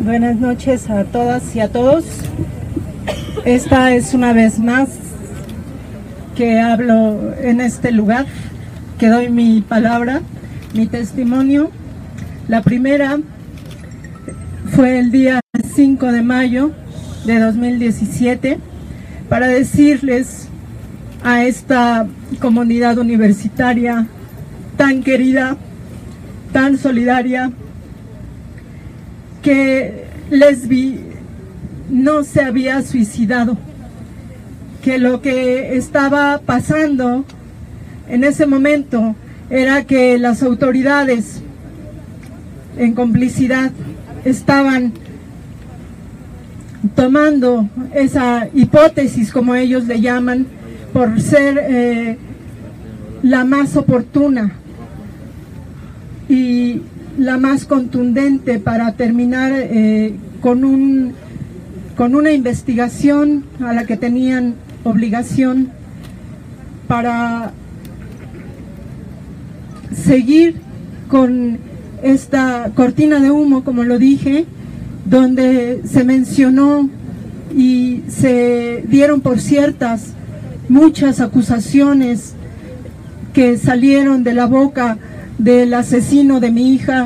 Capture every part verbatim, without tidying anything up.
Buenas noches a todas y a todos. Esta es una vez más que hablo en este lugar, que doy mi palabra, mi testimonio. La primera fue el día cinco de mayo de dos mil diecisiete para decirles a esta comunidad universitaria tan querida, tan solidaria, que Lesbi no se había suicidado, que lo que estaba pasando en ese momento era que las autoridades, en complicidad, estaban tomando esa hipótesis, como ellos le llaman, por ser eh, la más oportuna y la más contundente para terminar eh, con un con una investigación a la que tenían obligación para seguir con esta cortina de humo, como lo dije, donde se mencionó y se dieron por ciertas muchas acusaciones que salieron de la boca del asesino de mi hija,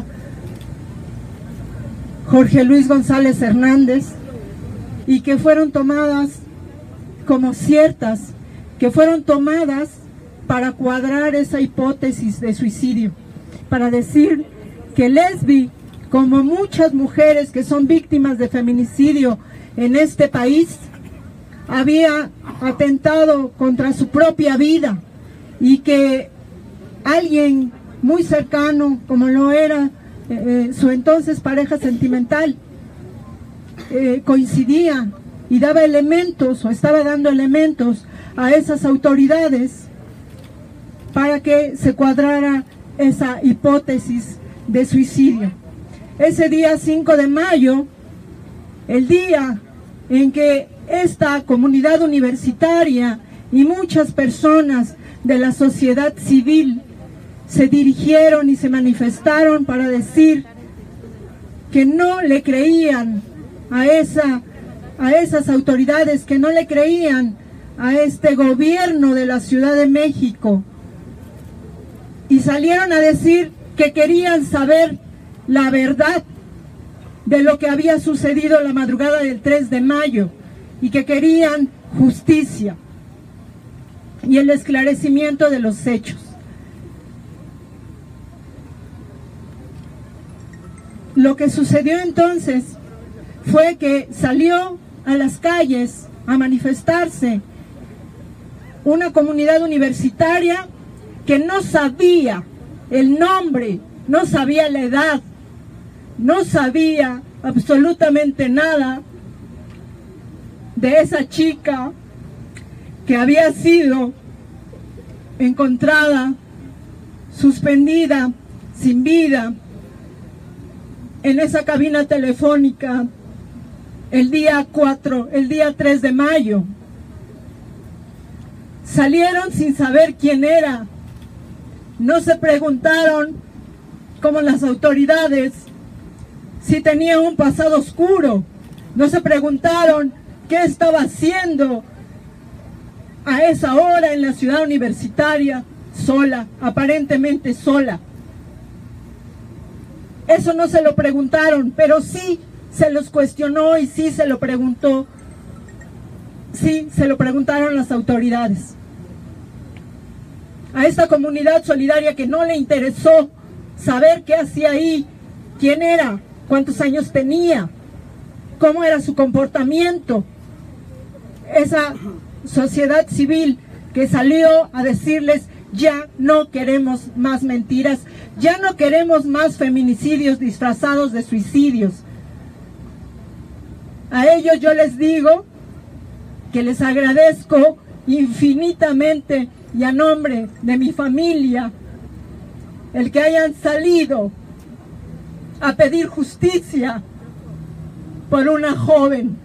Jorge Luis González Hernández, y que fueron tomadas como ciertas, que fueron tomadas para cuadrar esa hipótesis de suicidio, para decir que Lesbi, como muchas mujeres que son víctimas de feminicidio en este país, había atentado contra su propia vida y que alguien muy cercano, como lo era eh, su entonces pareja sentimental, eh, coincidía y daba elementos o estaba dando elementos a esas autoridades para que se cuadrara esa hipótesis de suicidio. Ese día cinco de mayo, el día en que esta comunidad universitaria y muchas personas de la sociedad civil se dirigieron y se manifestaron para decir que no le creían a esa a esas autoridades, que no le creían a este gobierno de la Ciudad de México, y salieron a decir que querían saber la verdad de lo que había sucedido la madrugada del tres de mayo y que querían justicia y el esclarecimiento de los hechos. Lo que sucedió entonces fue que salió a las calles a manifestarse una comunidad universitaria que no sabía el nombre, no sabía la edad, no sabía absolutamente nada de esa chica que había sido encontrada suspendida, sin vida, en esa cabina telefónica el día cuatro, el día tres de mayo. Salieron sin saber quién era. No se preguntaron, como las autoridades, si tenía un pasado oscuro. No se preguntaron qué estaba haciendo a esa hora en la ciudad universitaria, sola, aparentemente sola. Eso no se lo preguntaron, pero sí se los cuestionó y sí se lo preguntó, sí se lo preguntaron las autoridades. A esta comunidad solidaria que no le interesó saber qué hacía ahí, quién era, cuántos años tenía, cómo era su comportamiento. Esa sociedad civil que salió a decirles: ya no queremos más mentiras, ya no queremos más feminicidios disfrazados de suicidios. A ellos yo les digo que les agradezco infinitamente y a nombre de mi familia el que hayan salido a pedir justicia por una joven.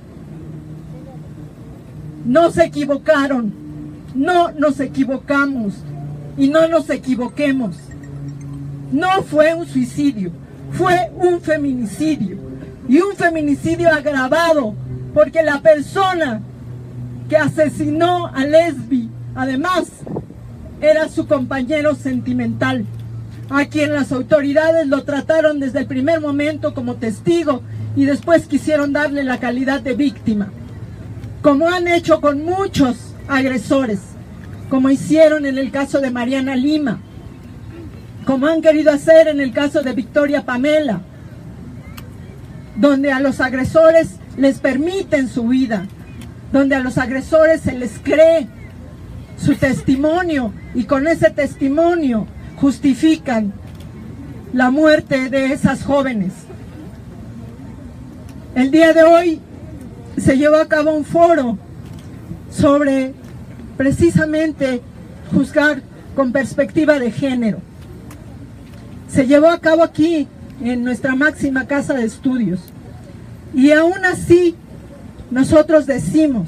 No se equivocaron, no nos equivocamos y no nos equivoquemos. No fue un suicidio, fue un feminicidio. y un feminicidio agravado, porque la persona que asesinó a Lesbi, además, era su compañero sentimental, a quien las autoridades lo trataron desde el primer momento como testigo y después quisieron darle la calidad de víctima, como han hecho con muchos agresores, como hicieron en el caso de Mariana Lima, como han querido hacer en el caso de Victoria Pamela, donde a los agresores les permiten su vida, donde a los agresores se les cree su testimonio y con ese testimonio justifican la muerte de esas jóvenes. El día de hoy se llevó a cabo un foro sobre precisamente juzgar con perspectiva de género. Se llevó a cabo aquí en nuestra máxima casa de estudios y aún así nosotros decimos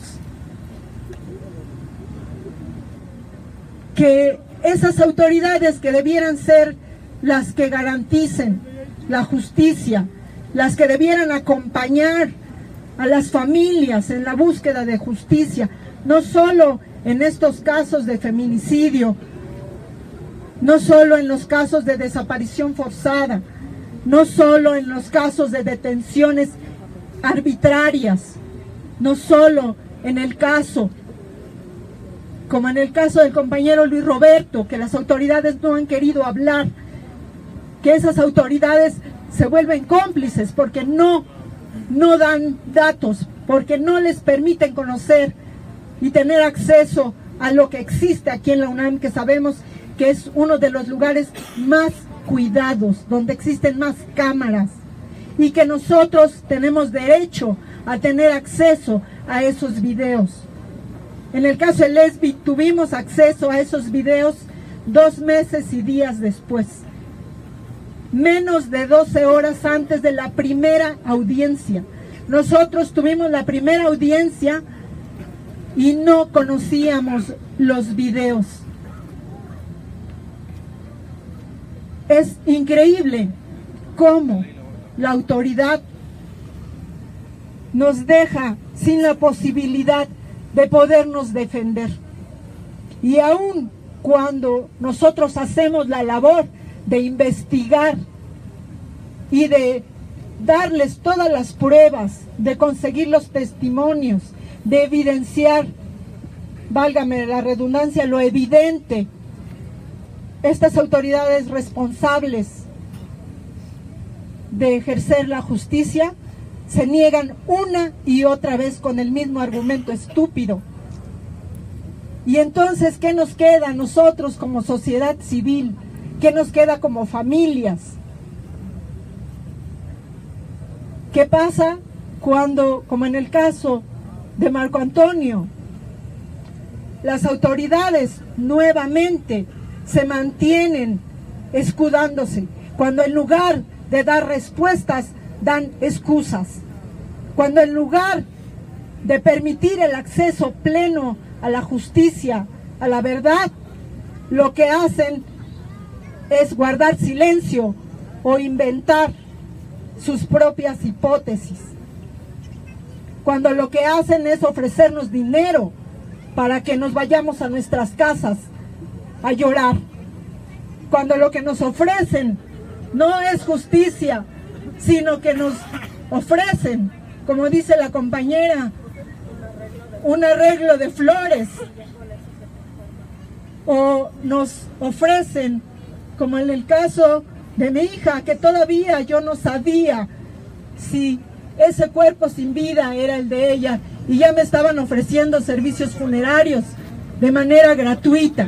que esas autoridades que debieran ser las que garanticen la justicia, las que debieran acompañar a las familias en la búsqueda de justicia, no solo en estos casos de feminicidio, no solo en los casos de desaparición forzada, no solo en los casos de detenciones arbitrarias, no solo en el caso, como en el caso del compañero Luis Roberto, que las autoridades no han querido hablar, que esas autoridades se vuelven cómplices porque no, no dan datos, porque no les permiten conocer y tener acceso a lo que existe aquí en la UNAM, que sabemos que es uno de los lugares más cuidados, donde existen más cámaras, y que nosotros tenemos derecho a tener acceso a esos videos. En el caso de Lesbi tuvimos acceso a esos videos dos meses y días después, menos de doce horas antes de la primera audiencia. Nosotros tuvimos la primera audiencia y no conocíamos los videos. Es increíble cómo la autoridad nos deja sin la posibilidad de podernos defender. Y aun cuando nosotros hacemos la labor de investigar y de darles todas las pruebas, de conseguir los testimonios, de evidenciar, válgame la redundancia, lo evidente, estas autoridades responsables de ejercer la justicia se niegan una y otra vez con el mismo argumento estúpido. Y entonces, ¿qué nos queda a nosotros como sociedad civil? ¿Qué nos queda como familias? ¿Qué pasa cuando, como en el caso de Marco Antonio, las autoridades nuevamente se mantienen escudándose, cuando en lugar de dar respuestas dan excusas, cuando en lugar de permitir el acceso pleno a la justicia, a la verdad, lo que hacen es guardar silencio o inventar sus propias hipótesis, cuando lo que hacen es ofrecernos dinero para que nos vayamos a nuestras casas a llorar, cuando lo que nos ofrecen no es justicia, sino que nos ofrecen, como dice la compañera, un arreglo de flores, o nos ofrecen, como en el caso de mi hija, que todavía yo no sabía si ese cuerpo sin vida era el de ella, y ya me estaban ofreciendo servicios funerarios de manera gratuita.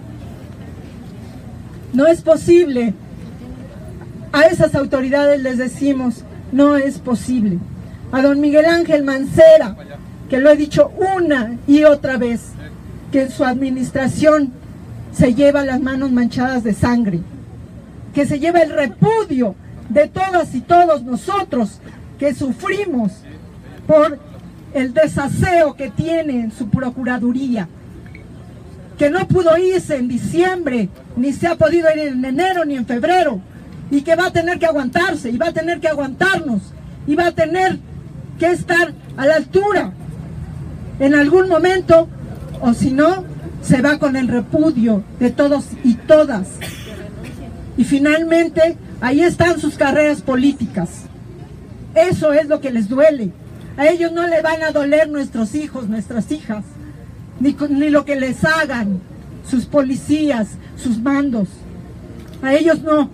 No es posible. A esas autoridades les decimos, no es posible. A don Miguel Ángel Mancera, que lo he dicho una y otra vez, que en su administración se lleva las manos manchadas de sangre, que se lleva el repudio de todas y todos nosotros que sufrimos por el desaseo que tiene en su procuraduría, que no pudo irse en diciembre, ni se ha podido ir en enero ni en febrero, y que va a tener que aguantarse y va a tener que aguantarnos y va a tener que estar a la altura en algún momento, o si no, se va con el repudio de todos y todas. Y finalmente, ahí están sus carreras políticas. Eso es lo que les duele. A ellos no les van a doler nuestros hijos, nuestras hijas, ni, ni lo que les hagan sus policías, sus mandos. A ellos no.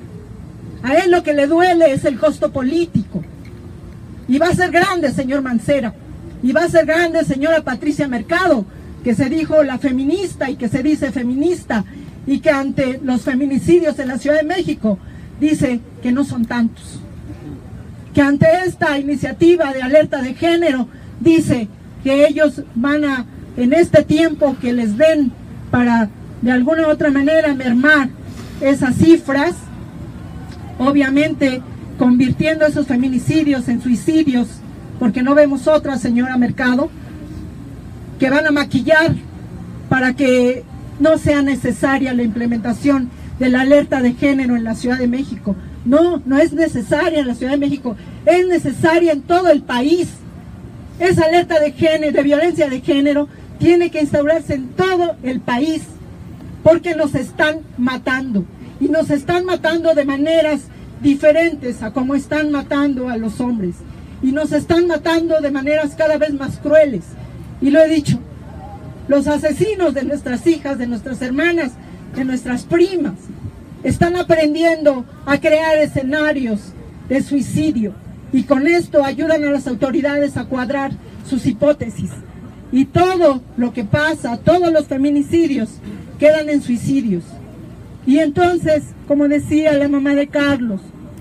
A él lo que le duele es el costo político. Y va a ser grande, señor Mancera. Y va a ser grande, señora Patricia Mercado, que se dijo la feminista y que se dice feminista, y que ante los feminicidios en la Ciudad de México dice que no son tantos. Que ante esta iniciativa de alerta de género dice que ellos van a, en este tiempo que les den para de alguna u otra manera mermar esas cifras, obviamente convirtiendo esos feminicidios en suicidios, porque no vemos otra, señora Mercado, que van a maquillar para que no sea necesaria la implementación de la alerta de género en la Ciudad de México. No, no es necesaria en la Ciudad de México, es necesaria en todo el país. Esa alerta de género, de violencia de género, tiene que instaurarse en todo el país, porque nos están matando, y nos están matando de maneras diferentes a como están matando a los hombres, y nos están matando de maneras cada vez más crueles. Y lo he dicho, los asesinos de nuestras hijas, de nuestras hermanas, de nuestras primas, están aprendiendo a crear escenarios de suicidio, y con esto ayudan a las autoridades a cuadrar sus hipótesis. Y todo lo que pasa, todos los feminicidios quedan en suicidios. Y entonces, como decía la mamá de Carlos,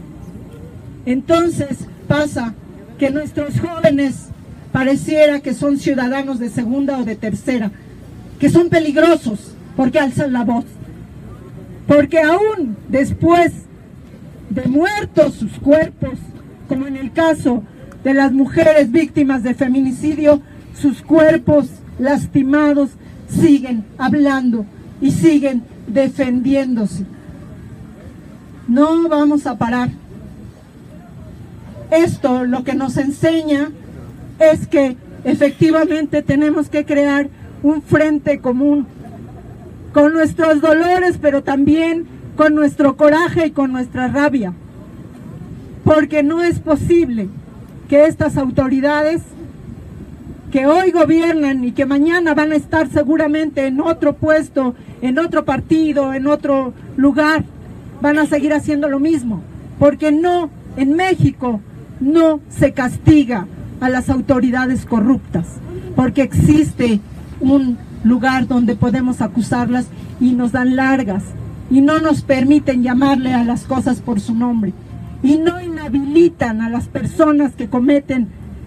entonces pasa que nuestros jóvenes pareciera que son ciudadanos de segunda o de tercera, que son peligrosos porque alzan la voz, porque aún después de muertos sus cuerpos, como en el caso de las mujeres víctimas de feminicidio, sus cuerpos lastimados siguen hablando y siguen defendiéndose. No vamos a parar. Esto lo que nos enseña es que efectivamente tenemos que crear un frente común, con nuestros dolores, pero también con nuestro coraje y con nuestra rabia, porque no es posible que estas autoridades que hoy gobiernan y que mañana van a estar seguramente en otro puesto, en otro partido, en otro lugar, van a seguir haciendo lo mismo, porque no, en México no se castiga a las autoridades corruptas, porque existe un lugar donde podemos acusarlas y nos dan largas y no nos permiten llamarle a las cosas por su nombre y no inhabilitan a las personas que cometen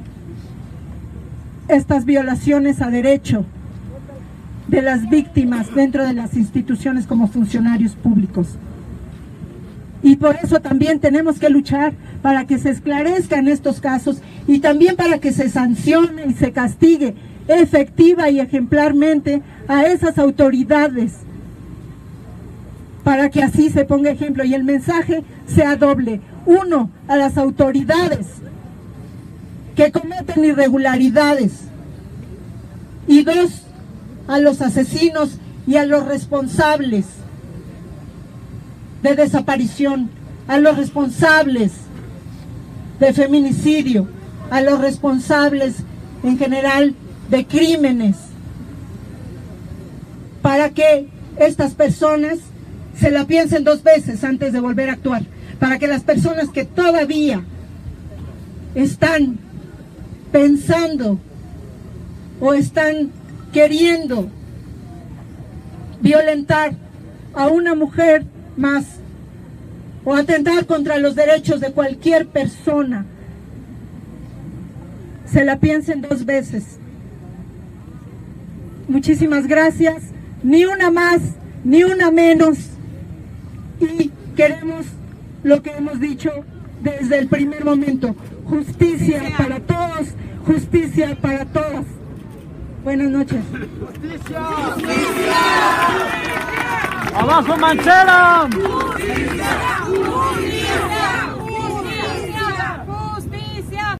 estas violaciones a derecho de las víctimas dentro de las instituciones como funcionarios públicos. Y por eso también tenemos que luchar para que se esclarezcan estos casos y también para que se sancione y se castigue efectiva y ejemplarmente a esas autoridades, para que así se ponga ejemplo y el mensaje sea doble. Uno, a las autoridades que cometen irregularidades, y dos, a los asesinos y a los responsables de desaparición, a los responsables de feminicidio, a los responsables en general de crímenes, para que estas personas se la piensen dos veces antes de volver a actuar, para que las personas que todavía están pensando o están queriendo violentar a una mujer más o atentar contra los derechos de cualquier persona, se la piensen dos veces. Muchísimas gracias, ni una más, ni una menos, y queremos lo que hemos dicho desde el primer momento: justicia para todos, justicia para todas. Buenas noches. ¡Justicia! ¡Justicia! ¡Abajo Mancera! ¡Justicia! ¡Justicia!